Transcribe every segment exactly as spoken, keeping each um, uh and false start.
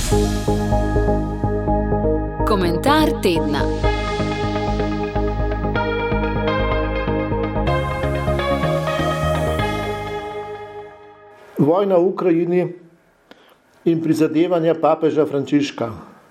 Komentar tedna. Vojna v Ukrajini in prizadevanja papeža Frančiška.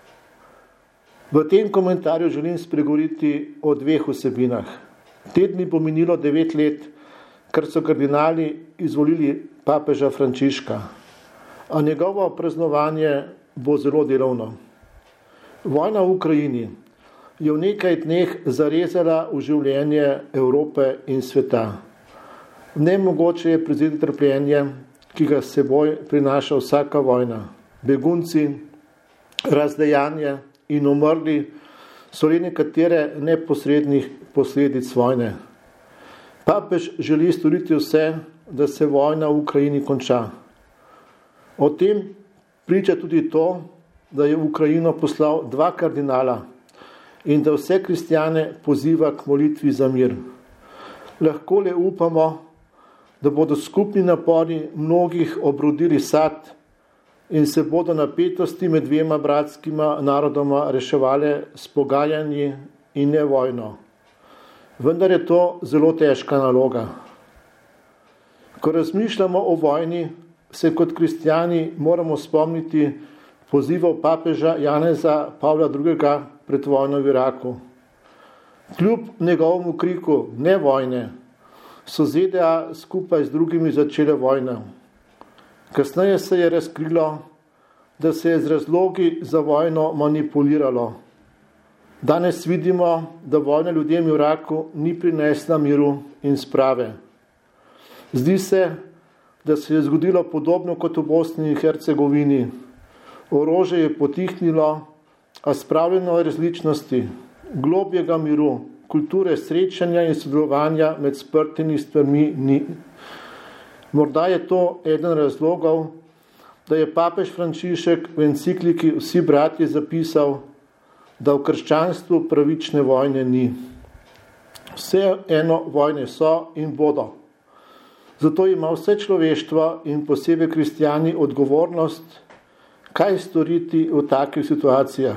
V tem komentarju želim spregovoriti o dveh vsebinah. Te dni bo minilo devet let, ker so kardinali izvolili papeža Frančiška, a njegovo praznovanje bo zelo delovno. Vojna v Ukrajini je v nekaj dneh zarezala v življenje Evrope in sveta. Nemogoče je prezreti trpljenje, ki ga s seboj prinaša vsaka vojna. Begunci, razdejanje in umrli so le nekatere neposrednih posledic vojne. Papež želi storiti vse, da se vojna v Ukrajini konča. O tem priča tudi to, da je v Ukrajino poslal dva kardinala in da vse kristjane poziva k molitvi za mir. Lahko le upamo, da bodo skupni napori mnogih obrodili sad in se bodo napetosti med dvema bratskima narodoma reševale s pogajanji in ne vojno. Vendar je to zelo težka naloga. Ko razmišljamo o vojni, se kot kristjani moramo spomniti pozivov papeža Janeza Pavla drugega pred vojno v Iraku. Kljub njegovemu kriku ne vojne, so Z D A skupaj z drugimi začele vojno. Kasneje se je razkrilo, da se je z razlogi za vojno manipuliralo. Danes vidimo, da vojna ljudem v Iraku ni prinesla miru in sprave. Zdi se, da se je zgodilo podobno kot v Bosni in Hercegovini. Orožje je potihnilo, a spravljeno različnosti, globjega miru, kulture srečanja in sodelovanja med sprtimi stvarmi ni. Morda je to eden razlogov, da je papež Frančišek v encikliki Vsi bratje zapisal, da v krščanstvu pravične vojne ni. Vse eno vojne so in bodo. Zato ima vse človeštvo in posebej kristjani odgovornost, kaj storiti v takih situacijah.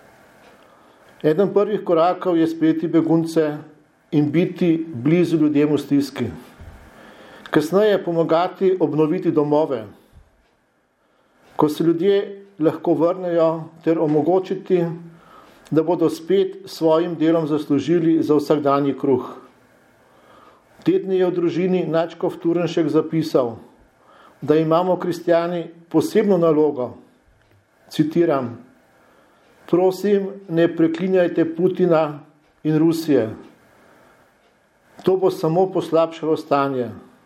Eden prvih korakov je sprejeti begunce in biti blizu ljudem v stiski. Kasneje pomagati obnoviti domove, ko se ljudje lahko vrnejo, ter omogočiti, da bodo spet svojim delom zaslužili za vsakdanji kruh. Te dni je v družini nadškof Turnšek zapisal, da imamo kristjani posebno nalogo. Citiram: prosim, ne preklinjajte Putina in Rusije. To bo samo poslabšalo stanje.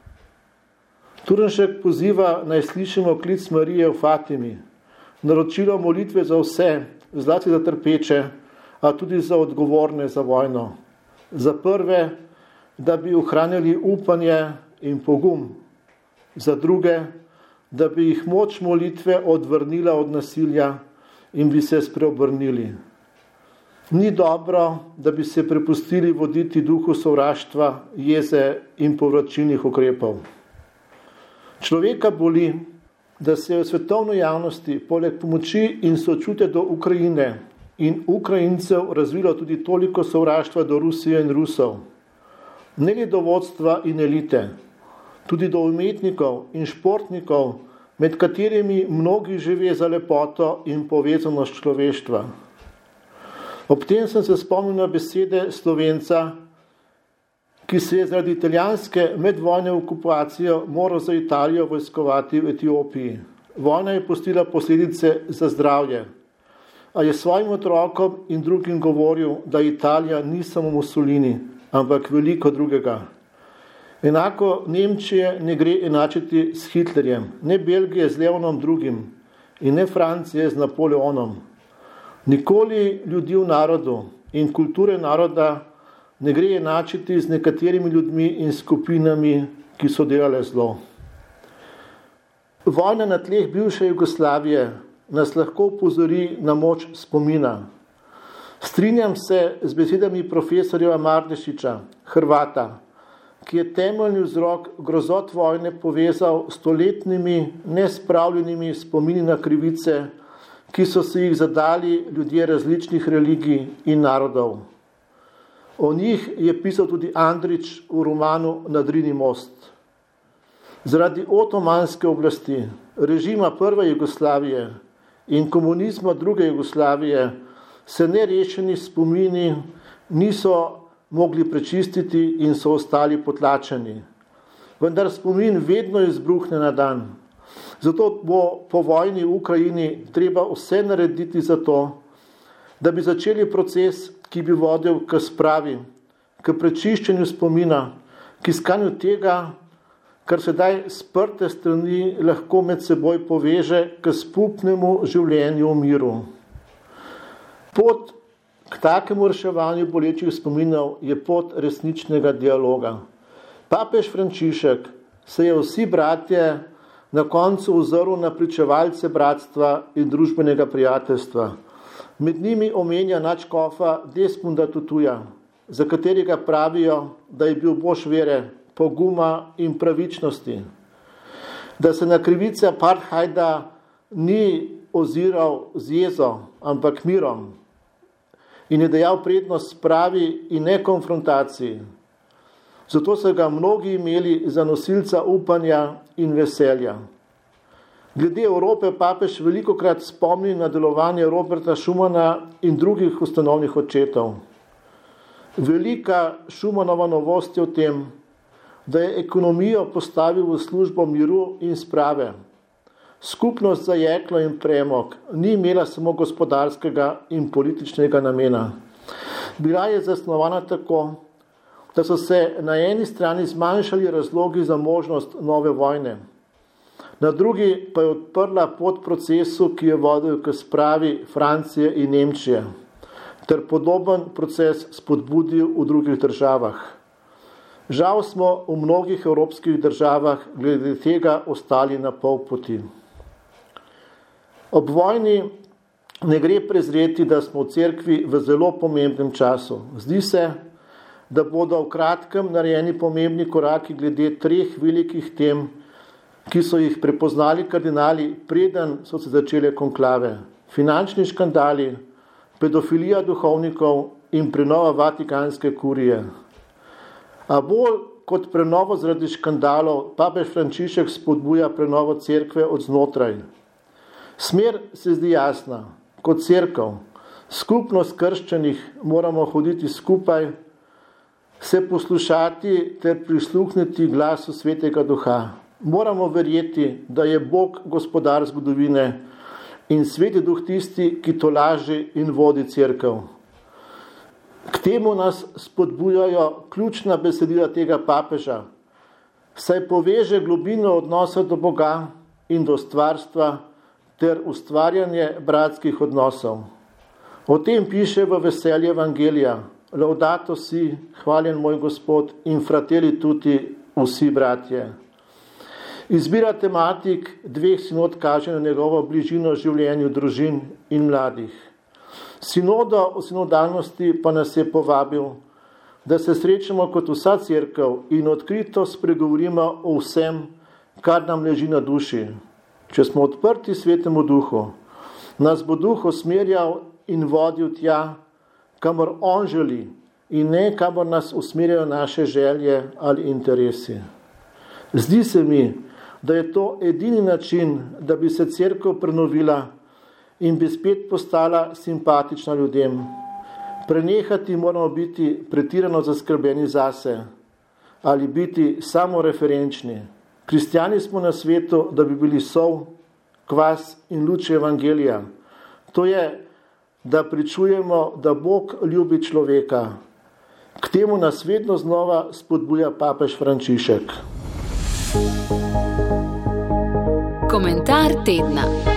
Turnšek poziva naj slišimo klic Marije v Fatimi, naročilo molitve za vse, zlasti za trpeče, a tudi za odgovorne za vojno. Za prve, da bi ohranjali upanje in pogum. Za druge, da bi jih moč molitve odvrnila od nasilja in bi se spreobrnili. Ni dobro, da bi se prepustili voditi duhu sovraštva, jeze in povračilnih ukrepov. Človeka boli, da se je v svetovni javnosti poleg pomoči in sočutja do Ukrajine in Ukrajincev razvilo tudi toliko sovraštva do Rusije in Rusov. Ne le do vodstva in elite, tudi do umetnikov in športnikov, med katerimi mnogi žive za lepoto in povezanost človeštva. Ob tem sem se spomnil na besede Slovenca, ki se je zaradi italijanske medvojne okupacije moral za Italijo vojskovati v Etiopiji. Vojna je pustila posledice za zdravje, a je svojim otrokom in drugim govoril, da Italija ni samo Mussolini, ampak veliko drugega. Enako Nemčije ne gre enačiti s Hitlerjem, ne Belgije z Leonom drugim in ne Francije z Napoleonom. Nikoli ljudi v narodu in kulture naroda ne gre enačiti z nekaterimi ljudmi in skupinami, ki so delale zlo. Vojna na tleh bivše Jugoslavije nas lahko upozori na moč spomina. Strinjam se z besedami profesorja Mardešiča, Hrvata, ki je temeljni vzrok grozot vojne povezal s stoletnimi nespravljenimi spomini na krivice, ki so si jih zadali ljudje različnih religij in narodov. O njih je pisal tudi Andrić v romanu Nadrini most. Zaradi otomanske oblasti, režima prve Jugoslavije in komunizma druge Jugoslavije se nerešeni spomini niso mogli prečistiti in so ostali potlačeni. Vendar spomin vedno izbruhne na dan. Zato bo po vojni v Ukrajini treba vse narediti za to, da bi začeli proces, ki bi vodil k spravi, k prečiščenju spomina, k iskanju tega, kar sedaj sprte strani lahko med seboj poveže k skupnemu življenju v miru. Pot k takemu reševanju bolečih spominov je pot resničnega dialoga. Papež Frančišek se je vsi bratje na koncu ozrl na pričevalce bratstva in družbenega prijateljstva. Med njimi omenja nadškofa Desmonda Tutuja, za katerega pravijo, da je bil bož vere, poguma in pravičnosti. Da se na krivice apartheida ni oziral z jezo, ampak mirom. In je dejal prednost spravi in ne konfrontaciji. Zato so ga mnogi imeli za nosilca upanja in veselja. Glede Evrope papež velikokrat spomni na delovanje Roberta Schumana in drugih ustanovnih očetov. Velika Schumanova novost je v tem, da je ekonomijo postavil v službo miru in sprave. Skupnost za jeklo in premog ni imela samo gospodarskega in političnega namena. Bila je zasnovana tako, da so se na eni strani zmanjšali razlogi za možnost nove vojne. Na drugi pa je odprla pot procesu, ki je vodil k spravi Francije in Nemčije, ter podoben proces spodbudil v drugih državah. Žal smo v mnogih evropskih državah glede tega ostali na pol poti. Ob vojni ne gre prezreti, da smo v cerkvi v zelo pomembnem času. Zdi se, da bodo v kratkem narejeni pomembni koraki glede treh velikih tem, ki so jih prepoznali kardinali, preden so se začele konklave. Finančni škandali, pedofilija duhovnikov in prenova Vatikanske kurije. A bolj kot prenovo zaradi škandalov, papež Frančišek spodbuja prenovo cerkve od znotraj. Smer se zdi jasna. Kot cerkev, skupnost krščanih moramo hoditi skupaj, se poslušati ter prisluhniti glasu Svetega Duha. Moramo verjeti, da je Bog gospodar zgodovine in Sveti Duh tisti, ki tolaži in vodi cerkev. K temu nas spodbujajo ključna besedila tega papeža, saj poveže globino odnosa do Boga in do stvarstva ter ustvarjanje bratskih odnosov. O tem piše v Veselje Evangelija: Laudato si, hvaljen moj Gospod, in fratelli tutti, vsi bratje. Izbira tematik dveh sinod kaže na njegovo bližino življenju družin in mladih. Sinoda o sinodalnosti pa nas je povabil, da se srečamo kot vsa cerkev in odkrito spregovorimo o vsem, kar nam leži na duši. Če smo odprti Svetemu Duhu, nas bo Duh usmerjal in vodil tja, kamor on želi, in ne kamor nas usmerjajo naše želje ali interesi. Zdi se mi, da je to edini način, da bi se cerkev prenovila in bi spet postala simpatična ljudem. Prenehati moramo biti pretirano zaskrbljeni zase ali biti samoreferenčni. Kristjani smo na svetu, da bi bili sol, kvas in luč Evangelija. To je, da pričujemo, da Bog ljubi človeka. K temu nas vedno znova spodbuja papež Frančišek. Komentar tedna.